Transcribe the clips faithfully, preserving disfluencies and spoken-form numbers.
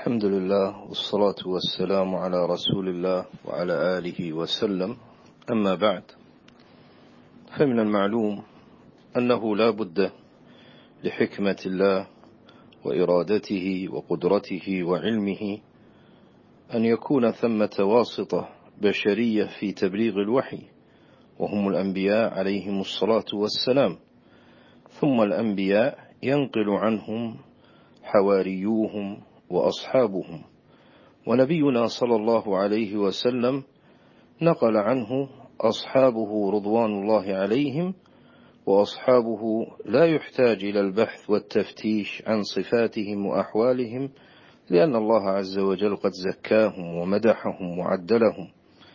الحمد لله والصلاة والسلام على رسول الله وعلى آله وسلم. أما بعد، فمن المعلوم أنه لا بد لحكمة الله وإرادته وقدرته وعلمه أن يكون ثمة واسطة بشرية في تبليغ الوحي، وهم الأنبياء عليهم الصلاة والسلام. ثم الأنبياء ينقل عنهم حواريوهم وأصحابهم، ونبينا صلى الله عليه وسلم نقل عنه أصحابه رضوان الله عليهم، وأصحابه لا يحتاج إلى البحث والتفتيش عن صفاتهم وأحوالهم، لأن الله عز وجل قد زكاهم ومدحهم وعدلهم.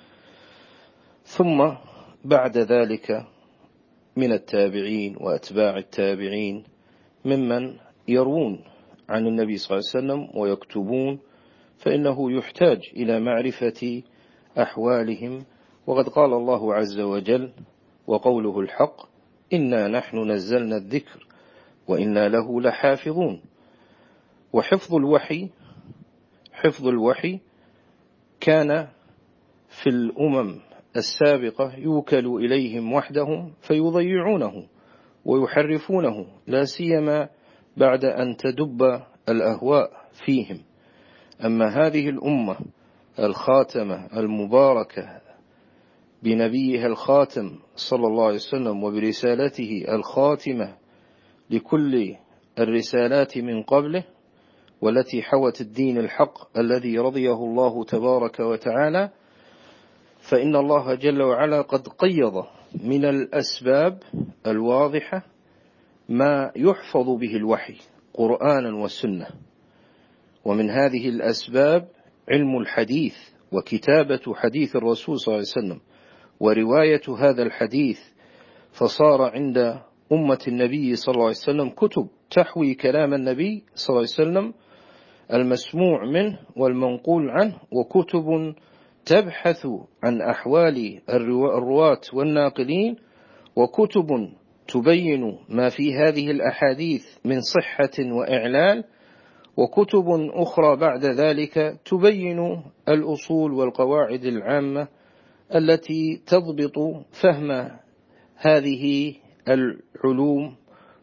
ثم بعد ذلك من التابعين وأتباع التابعين ممن يروون عن النبي صلى الله عليه وسلم ويكتبون، فإنه يحتاج إلى معرفة أحوالهم. وقد قال الله عز وجل وقوله الحق: إنا نحن نزلنا الذكر وإنا له لحافظون. وحفظ الوحي حفظ الوحي كان في الأمم السابقة يوكل إليهم وحدهم فيضيعونه ويحرفونه، لا سيما بعد أن تدب الأهواء فيهم. أما هذه الأمة الخاتمة المباركة بنبيها الخاتم صلى الله عليه وسلم وبرسالته الخاتمة لكل الرسالات من قبله، والتي حوت الدين الحق الذي رضيه الله تبارك وتعالى، فإن الله جل وعلا قد قيض من الأسباب الواضحة ما يحفظ به الوحي قرآنا وسنة. ومن هذه الأسباب علم الحديث وكتابة حديث الرسول صلى الله عليه وسلم ورواية هذا الحديث، فصار عند أمة النبي صلى الله عليه وسلم كتب تحوي كلام النبي صلى الله عليه وسلم المسموع منه والمنقول عنه، وكتب تبحث عن أحوال الرواة والناقلين، وكتب تبين ما في هذه الأحاديث من صحة وإعلال، وكتب أخرى بعد ذلك تبين الأصول والقواعد العامة التي تضبط فهم هذه العلوم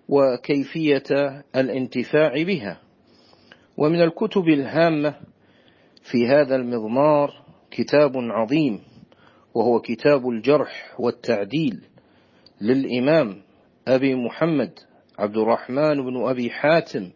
وكيفية الانتفاع بها. ومن الكتب الهامة في هذا المضمار كتاب عظيم، وهو كتاب الجرح والتعديل للإمام أبي محمد عبد الرحمن بن أبي حاتم.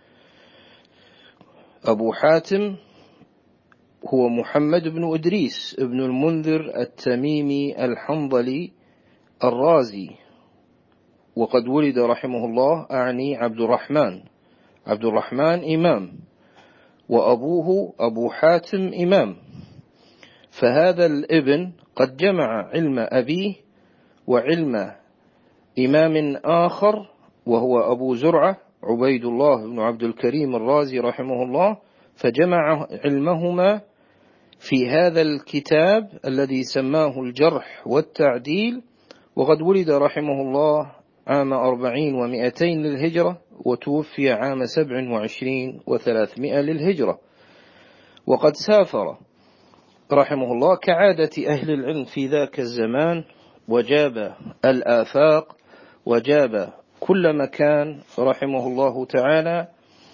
أبو حاتم هو محمد بن إدريس بن المنذر التميمي الحنظلي الرازي، وقد ولد رحمه الله أعني عبد الرحمن عبد الرحمن إمام، وأبوه أبو حاتم إمام. فهذا الابن قد جمع علم أبيه وعلم إمام آخر، وهو أبو زرعة عبيد الله بن عبد الكريم الرازي رحمه الله، فجمع علمهما في هذا الكتاب الذي سماه الجرح والتعديل. وقد ولد رحمه الله عام أربعين ومئتين للهجرة، وتوفي عام سبع وعشرين وثلاثمائة للهجرة. وقد سافر رحمه الله كعادة أهل العلم في ذاك الزمان، وجاب الآفاق وجاب كل مكان رحمه الله تعالى.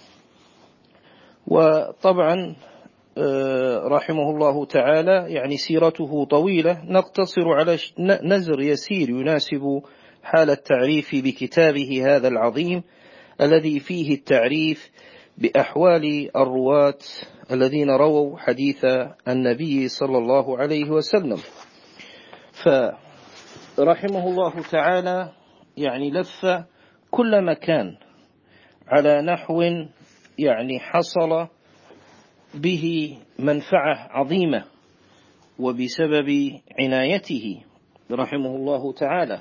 وطبعا رحمه الله تعالى يعني سيرته طويلة، نقتصر على نزر يسير يناسب حال التعريف بكتابه هذا العظيم، الذي فيه التعريف بأحوال الرواة الذين رووا حديث النبي صلى الله عليه وسلم. فرحمه الله تعالى يعني لف كل مكان على نحو يعني حصل به منفعة عظيمة، وبسبب عنايته رحمه الله تعالى.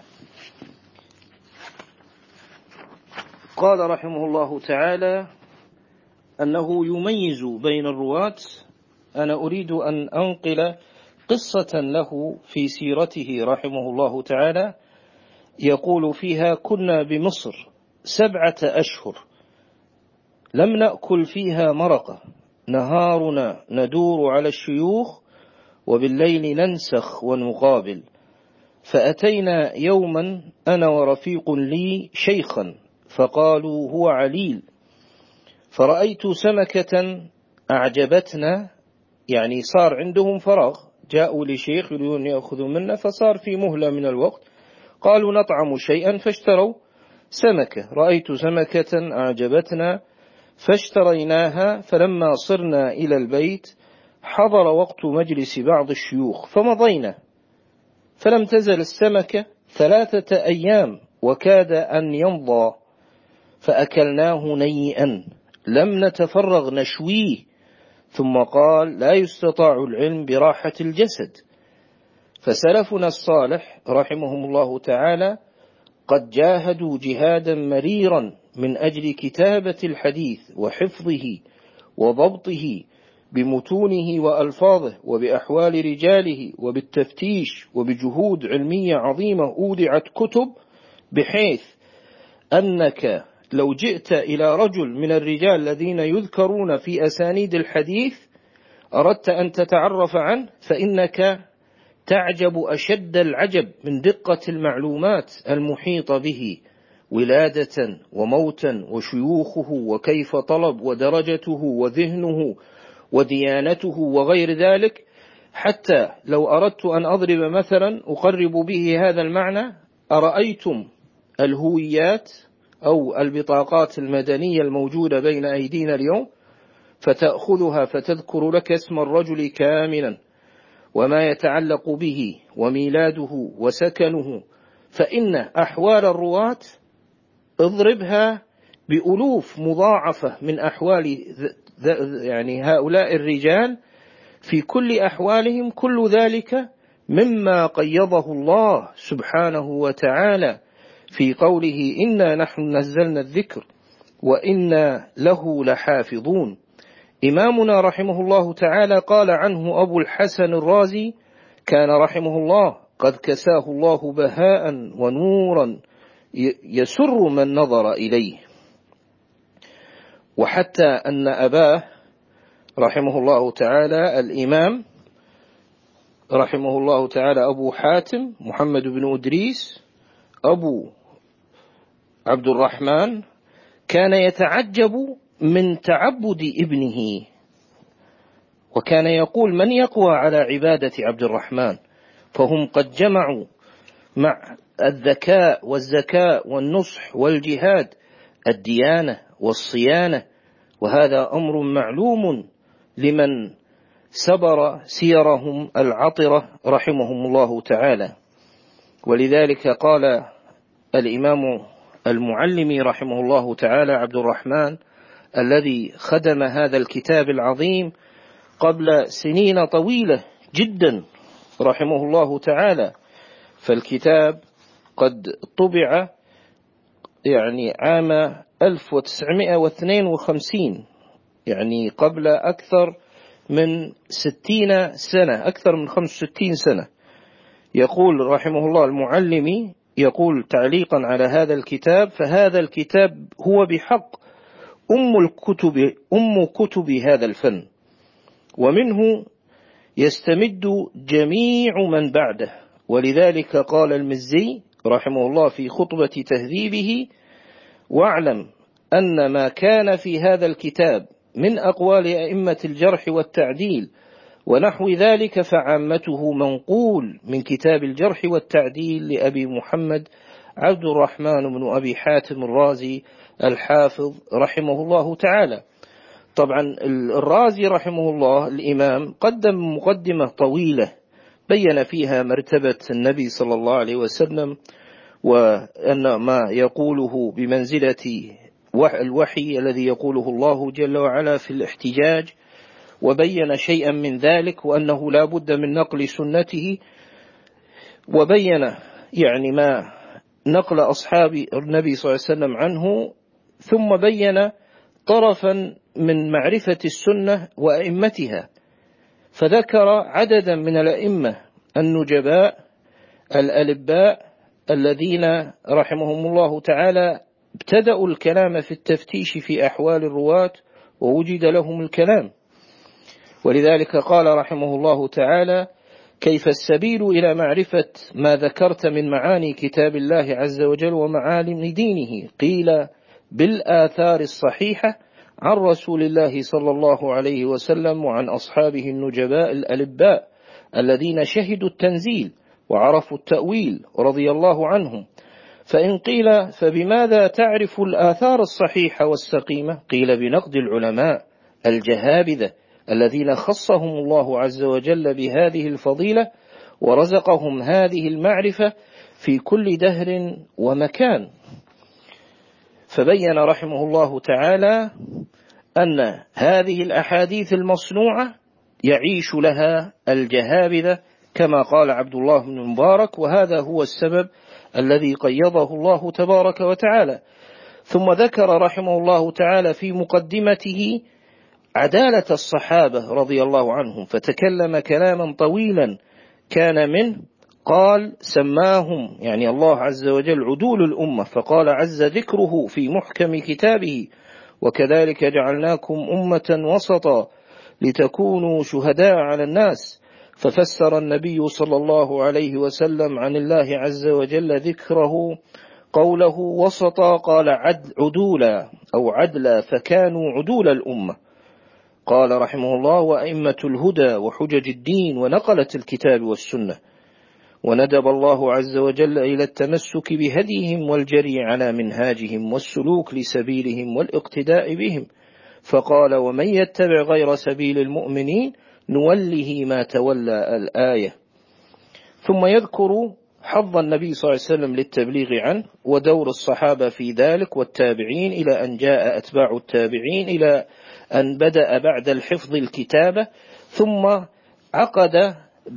قال رحمه الله تعالى أنه يميز بين الرواة. أنا أريد أن أنقل قصة له في سيرته رحمه الله تعالى، يقول فيها: كنا بمصر سبعة أشهر لم نأكل فيها مرقة نهارنا ندور على الشيوخ وبالليل ننسخ ونقابل. فأتينا يوما أنا ورفيق لي شيخا فقالوا هو عليل، فرأيت سمكة أعجبتنا، يعني صار عندهم فراغ، جاءوا لشيخ يريدون يأخذوا منا، فصار في مهلة من الوقت، قالوا نطعم شيئا فاشتروا سمكة. رأيت سمكة أعجبتنا فاشتريناها، فلما صرنا إلى البيت حضر وقت مجلس بعض الشيوخ فمضينا، فلم تزل السمكة ثلاثة أيام وكاد أن يمضى، فأكلناه نيئا لم نتفرغ نشويه. ثم قال لا يستطاع العلم براحة الجسد. فسلفنا الصالح رحمهم الله تعالى قد جاهدوا جهادا مريرا من أجل كتابة الحديث وحفظه وضبطه بمتونه وألفاظه وبأحوال رجاله وبالتفتيش وبجهود علمية عظيمة أودعت كتب، بحيث أنك لو جئت إلى رجل من الرجال الذين يذكرون في أسانيد الحديث أردت أن تتعرف عنه فإنك تعجب أشد العجب من دقة المعلومات المحيطة به، ولادة وموتا وشيوخه وكيف طلب ودرجته وذهنه وديانته وغير ذلك. حتى لو أردت أن أضرب مثلا أقرب به هذا المعنى، أرأيتم الهويات أو البطاقات المدنية الموجودة بين أيدينا اليوم، فتأخذها فتذكر لك اسم الرجل كاملا وما يتعلق به وميلاده وسكنه، فإن أحوال الرواة اضربها بألوف مضاعفة من أحوال يعني هؤلاء الرجال في كل أحوالهم، كل ذلك مما قيضه الله سبحانه وتعالى في قوله إنا نحن نزلنا الذكر وإنا له لحافظون. إمامنا رحمه الله تعالى قال عنه أبو الحسن الرازي كان رحمه الله قد كساه الله بهاء ونورا يسر من نظر إليه. وحتى أن أباه رحمه الله تعالى الإمام رحمه الله تعالى أبو حاتم محمد بن إدريس أبو عبد الرحمن كان يتعجب من تعبد ابنه، وكان يقول من يقوى على عبادة عبد الرحمن؟ فهم قد جمعوا مع الذكاء والزكاء والنصح والجهاد الديانة والصيانة، وهذا أمر معلوم لمن سبر سيرهم العطرة رحمهم الله تعالى. ولذلك قال الإمام المعلمي رحمه الله تعالى عبد الرحمن الذي خدم هذا الكتاب العظيم قبل سنين طويلة جدا رحمه الله تعالى، فالكتاب قد طبع يعني عام ألف وتسعمائة واثنين وخمسين، يعني قبل أكثر من ستين سنة، أكثر من خمس وستين سنة. يقول رحمه الله المعلمي يقول تعليقا على هذا الكتاب: فهذا الكتاب هو بحق أم الكتب أم كتب هذا الفن، ومنه يستمد جميع من بعده. ولذلك قال المزي رحمه الله في خطبة تهذيبه: واعلم أن ما كان في هذا الكتاب من أقوال أئمة الجرح والتعديل ونحو ذلك فعامته منقول من كتاب الجرح والتعديل لأبي محمد عبد الرحمن بن أبي حاتم الرازي الحافظ رحمه الله تعالى. طبعا الرازي رحمه الله الإمام قدم مقدمة طويلة بين فيها مرتبة النبي صلى الله عليه وسلم، وأن ما يقوله بمنزلة الوحي الذي يقوله الله جل وعلا في الاحتجاج، وبين شيئا من ذلك وأنه لا بد من نقل سنته، وبين يعني ما نقل أصحاب النبي صلى الله عليه وسلم عنه، ثم بين طرفا من معرفة السنة وأئمتها، فذكر عددا من الأئمة النجباء الألباء الذين رحمهم الله تعالى ابتدأوا الكلام في التفتيش في أحوال الرواة ووجد لهم الكلام. ولذلك قال رحمه الله تعالى: كيف السبيل إلى معرفة ما ذكرت من معاني كتاب الله عز وجل ومعالم دينه؟ قيل: بالآثار الصحيحة عن رسول الله صلى الله عليه وسلم وعن أصحابه النجباء الألباء الذين شهدوا التنزيل وعرفوا التأويل رضي الله عنهم. فإن قيل: فبماذا تعرف الآثار الصحيحة والسقيمة؟ قيل: بنقد العلماء الجهابذة الذين خصهم الله عز وجل بهذه الفضيلة ورزقهم هذه المعرفة في كل دهر ومكان. فبين رحمه الله تعالى أن هذه الأحاديث المصنوعة يعيش لها الجهابذة كما قال عبد الله بن مبارك، وهذا هو السبب الذي قيضه الله تبارك وتعالى. ثم ذكر رحمه الله تعالى في مقدمته عدالة الصحابة رضي الله عنهم، فتكلم كلاما طويلا كان منه. قال: سماهم يعني الله عز وجل عدول الأمة، فقال عز ذكره في محكم كتابه: وكذلك جعلناكم أمة وسطا لتكونوا شهداء على الناس. ففسر النبي صلى الله عليه وسلم عن الله عز وجل ذكره قوله وسطا، قال عدل عدولا أو عدلا، فكانوا عدول الأمة. قال رحمه الله: وأئمة الهدى وحجج الدين ونقلة الكتاب والسنة. وندب الله عز وجل إلى التمسك بهديهم والجري على منهاجهم والسلوك لسبيلهم والاقتداء بهم، فقال: ومن يتبع غير سبيل المؤمنين نوله ما تولى الآية. ثم يذكر حظ النبي صلى الله عليه وسلم للتبليغ عنه ودور الصحابة في ذلك والتابعين إلى أن جاء أتباع التابعين إلى أن بدأ بعد الحفظ الكتابة. ثم عقد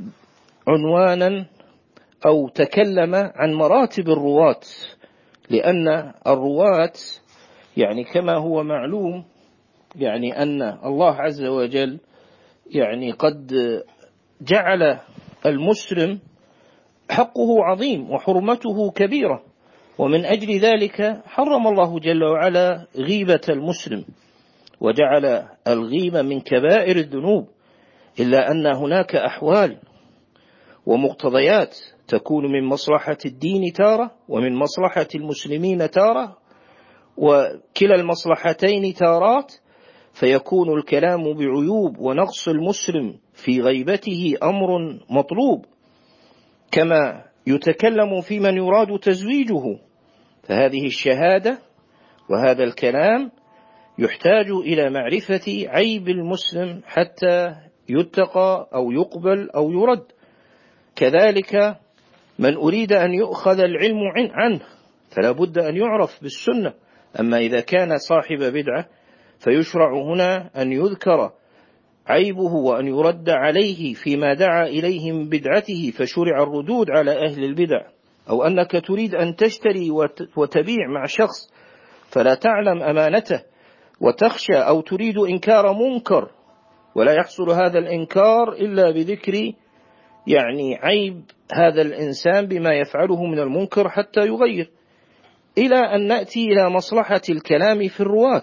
عنوانا أو تكلم عن مراتب الرواة، لأن الرواة يعني كما هو معلوم يعني أن الله عز وجل يعني قد جعل المسلم حقه عظيم وحرمته كبيرة، ومن أجل ذلك حرم الله جل وعلا غيبة المسلم وجعل الغيبة من كبائر الذنوب، إلا أن هناك أحوال ومقتضيات تكون من مصلحة الدين تارة ومن مصلحة المسلمين تارة، وكلا المصلحتين تارات، فيكون الكلام بعيوب ونقص المسلم في غيبته أمر مطلوب، كما يتكلم في من يراد تزويجه. فهذه الشهادة وهذا الكلام يحتاج إلى معرفة عيب المسلم حتى يتقى أو يقبل أو يرد. كذلك من أريد أن يؤخذ العلم عنه فلا بد أن يعرف بالسنة. أما إذا كان صاحب بدعة فيشرع هنا أن يذكر عيبه وأن يرد عليه فيما دعا إليه من بدعته، فشرع الردود على أهل البدع. أو أنك تريد أن تشتري وتبيع مع شخص فلا تعلم أمانته وتخشى أو تريد إنكار منكر، ولا يحصل هذا الإنكار إلا بذكر يعني عيب هذا الإنسان بما يفعله من المنكر حتى يغير، إلى أن نأتي إلى مصلحة الكلام في الرواة.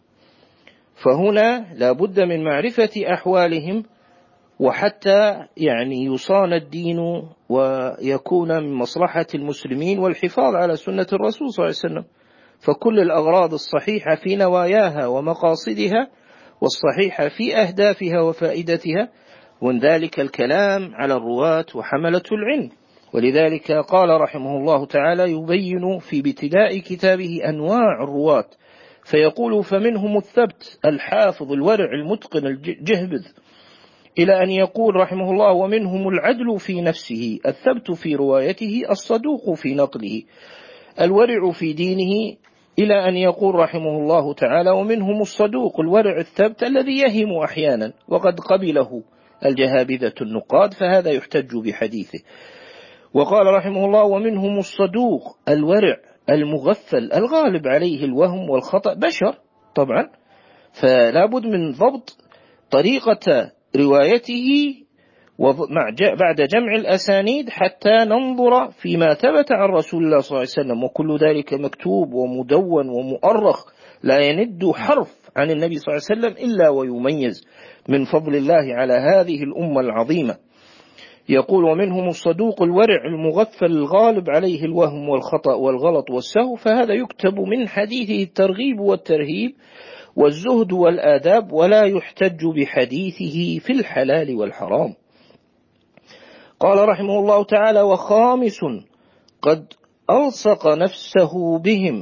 فهنا لا بد من معرفة أحوالهم، وحتى يعني يصان الدين ويكون من مصلحة المسلمين والحفاظ على سنة الرسول صلى الله عليه وسلم. فكل الأغراض الصحيحة في نواياها ومقاصدها، والصحيحة في أهدافها وفائدتها، ومن ذلك الكلام على الرواة وحملة العلم. ولذلك قال رحمه الله تعالى يبين في ابتداء كتابه أنواع الرواة، فيقول: فمنهم الثبت الحافظ الورع المتقن الجهبذ، إلى أن يقول رحمه الله: ومنهم العدل في نفسه الثبت في روايته الصدوق في نقله الورع في دينه، إلى أن يقول رحمه الله تعالى: ومنهم الصدوق الورع الثبت الذي يهم أحيانا وقد قبله الجهابذة النقاد، فهذا يحتج بحديثه. وقال رحمه الله: ومنهم الصدوق الورع المغفل الغالب عليه الوهم والخطأ، بشر طبعا، فلا بد من ضبط طريقة روايته بعد جمع الأسانيد حتى ننظر فيما ثبت عن رسول الله صلى الله عليه وسلم، وكل ذلك مكتوب ومدون ومؤرخ لا يند حرف عن النبي صلى الله عليه وسلم إلا ويميز من فضل الله على هذه الأمة العظيمة. يقول: ومنهم الصدوق الورع المغفل الغالب عليه الوهم والخطأ والغلط والسهو، فهذا يكتب من حديثه الترغيب والترهيب والزهد والآداب، ولا يحتج بحديثه في الحلال والحرام. قال رحمه الله تعالى: وخامس قد ألصق نفسه بهم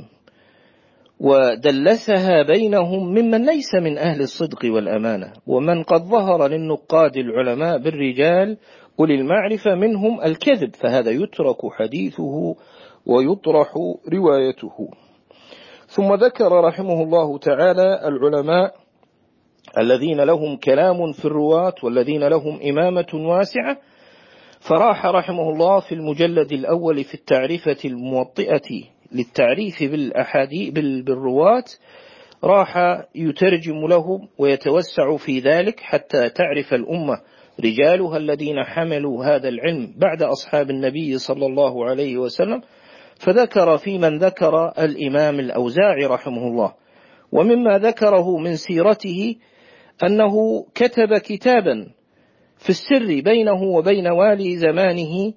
ودلسها بينهم ممن ليس من أهل الصدق والأمانة، ومن قد ظهر للنقاد العلماء بالرجال أولي المعرفة منهم الكذب، فهذا يترك حديثه ويطرح روايته. ثم ذكر رحمه الله تعالى العلماء الذين لهم كلام في الرواة والذين لهم إمامة واسعة، فراح رحمه الله في المجلد الأول في التعريفة الموطئة للتعريف بالأحاديث بالرواة، راح يترجم لهم ويتوسع في ذلك حتى تعرف الأمة رجالها الذين حملوا هذا العلم بعد أصحاب النبي صلى الله عليه وسلم. فذكر في من ذكر الإمام الأوزاعي رحمه الله، ومما ذكره من سيرته أنه كتب كتابا في السر بينه وبين والي زمانه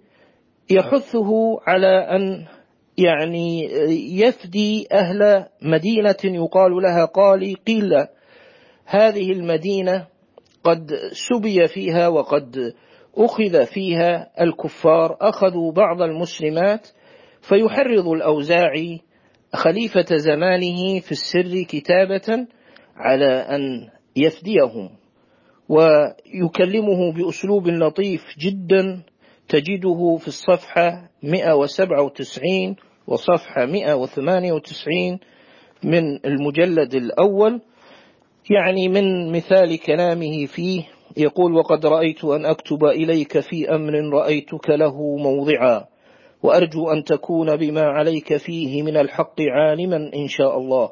يحثه على أن يعني يفدي أهل مدينة يقال لها قالي قيل. هذه المدينة قد سبي فيها وقد أخذ فيها الكفار، أخذوا بعض المسلمات، فيحرض الأوزاعي خليفة زمانه في السر كتابة على أن يفديهم، ويكلمه بأسلوب لطيف جدا، تجده في الصفحة مئة وسبعة وتسعين وصفحة مئة وثمانية وتسعين من المجلد الأول. يعني من مثال كلامه فيه يقول: وقد رأيت أن أكتب إليك في أمر رأيتك له موضعا، وأرجو أن تكون بما عليك فيه من الحق عالما إن شاء الله.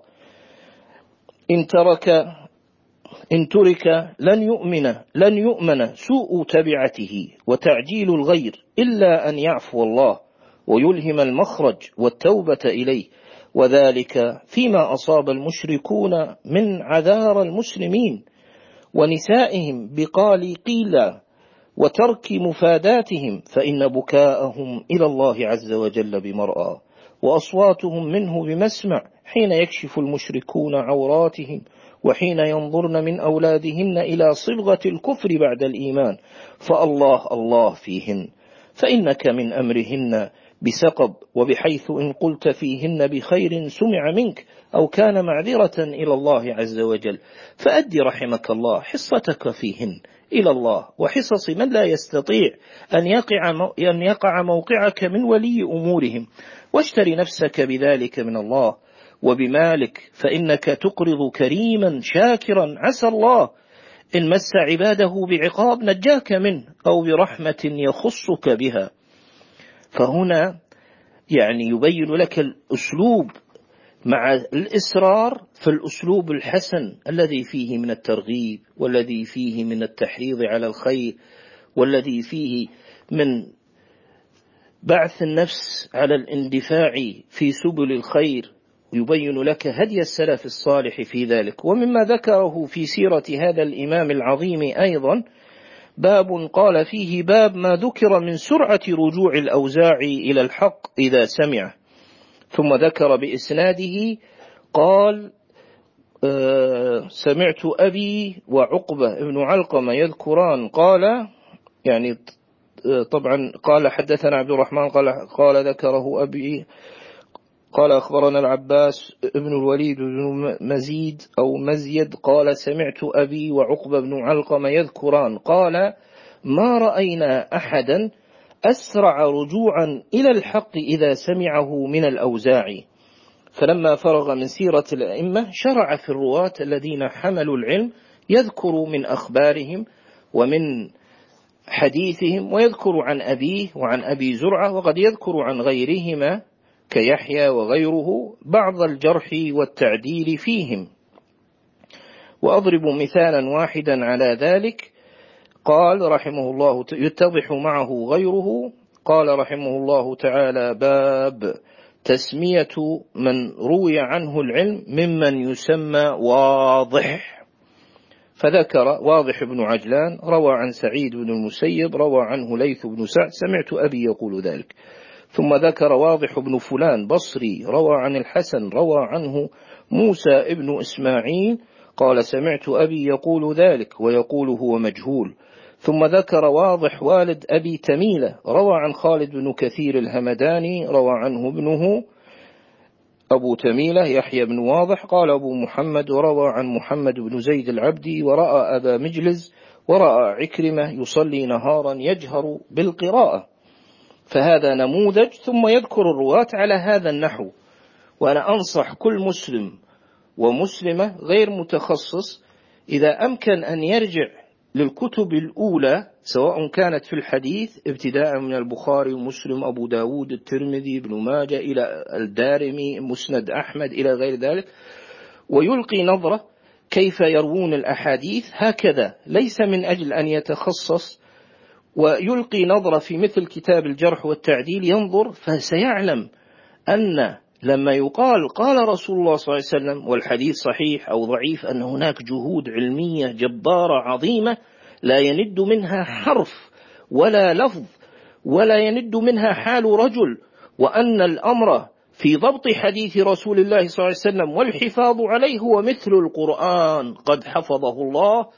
إن ترك إن ترك لن يؤمن لن يؤمن سوء تبعته وتعجيل الغير، إلا أن يعفو الله ويلهم المخرج والتوبة إليه، وذلك فيما أصاب المشركون من عذار المسلمين ونسائهم بقال قيل وترك مفاداتهم، فإن بكاءهم إلى الله عز وجل بمرأى، وأصواتهم منه بمسمع، حين يكشف المشركون عوراتهم وحين ينظرن من أولادهن إلى صبغة الكفر بعد الإيمان، فالله الله فيهن، فإنك من أمرهن بسقب، وبحيث إن قلت فيهن بخير سمع منك أو كان معذرة إلى الله عز وجل، فأدي رحمك الله حصتك فيهن إلى الله، وحصص من لا يستطيع أن يقع, أن يقع موقعك من ولي أمورهم، واشتري نفسك بذلك من الله وبمالك، فإنك تقرض كريما شاكرا، عسى الله إن مس عباده بعقاب نجاك منه أو برحمة يخصك بها. فهنا يعني يبين لك الأسلوب مع الإصرار، فالأسلوب الحسن الذي فيه من الترغيب، والذي فيه من التحريض على الخير، والذي فيه من بعث النفس على الاندفاع في سبل الخير، يبين لك هدي السلف الصالح في ذلك. ومما ذكره في سيرة هذا الإمام العظيم أيضا باب قال فيه: باب ما ذكر من سرعة رجوع الأوزاعي إلى الحق إذا سمع. ثم ذكر بإسناده قال: آه سمعت أبي وعقبة ابن علقمة يذكران، قال يعني طبعا قال حدثنا عبد الرحمن قال, قال ذكره أبي قال أخبرنا العباس ابن الوليد بن مزيد أو مزيد قال: سمعت أبي وعقبة بن علقمة يذكران، قال: ما رأينا أحدا أسرع رجوعا إلى الحق إذا سمعه من الأوزاعي. فلما فرغ من سيرة الأئمة شرع في الرواة الذين حملوا العلم، يذكر من أخبارهم ومن حديثهم، ويذكر عن أبيه وعن أبي زرعة، وقد يذكر عن غيرهما كيحيى وغيره بعض الجرح والتعديل فيهم. وأضرب مثالا واحدا على ذلك. قال رحمه الله يتضح معه غيره، قال رحمه الله تعالى: باب تسمية من روي عنه العلم ممن يسمى واضح. فذكر واضح بن عجلان روى عن سعيد بن المسيب روى عنه ليث بن سعد سمعت أبي يقول ذلك. ثم ذكر واضح بن فلان بصري روى عن الحسن روى عنه موسى ابن إسماعيل قال سمعت أبي يقول ذلك ويقول هو مجهول. ثم ذكر واضح والد أبي تميلة روى عن خالد بن كثير الهمداني روى عنه ابنه أبو تميلة يحيى بن واضح قال أبو محمد وروى عن محمد بن زيد العبدي ورأى أبا مجلز ورأى عكرمة يصلي نهارا يجهر بالقراءة. فهذا نموذج. ثم يذكر الرواة على هذا النحو. وأنا أنصح كل مسلم ومسلمة غير متخصص إذا أمكن أن يرجع للكتب الأولى سواء كانت في الحديث ابتداء من البخاري ومسلم أبو داود الترمذي ابن ماجه إلى الدارمي مسند أحمد إلى غير ذلك، ويلقي نظرة كيف يروون الأحاديث هكذا ليس من أجل أن يتخصص، ويلقي نظرة في مثل كتاب الجرح والتعديل ينظر فسيعلم أن لما يقال قال رسول الله صلى الله عليه وسلم والحديث صحيح أو ضعيف أن هناك جهود علمية جبارة عظيمة لا يند منها حرف ولا لفظ ولا يند منها حال رجل، وأن الأمر في ضبط حديث رسول الله صلى الله عليه وسلم والحفاظ عليه هو مثل القرآن قد حفظه الله.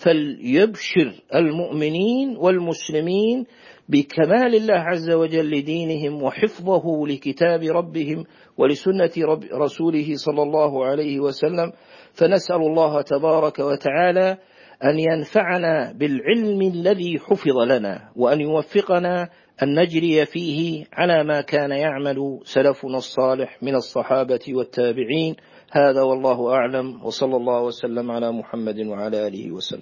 فليبشر المؤمنين والمسلمين بكمال الله عز وجل لدينهم وحفظه لكتاب ربهم ولسنة رب رسوله صلى الله عليه وسلم. فنسأل الله تبارك وتعالى أن ينفعنا بالعلم الذي حفظ لنا وأن يوفقنا أن نجري فيه على ما كان يعمل سلفنا الصالح من الصحابة والتابعين. هذا والله أعلم، وصلى الله وسلم على محمد وعلى آله وسلم.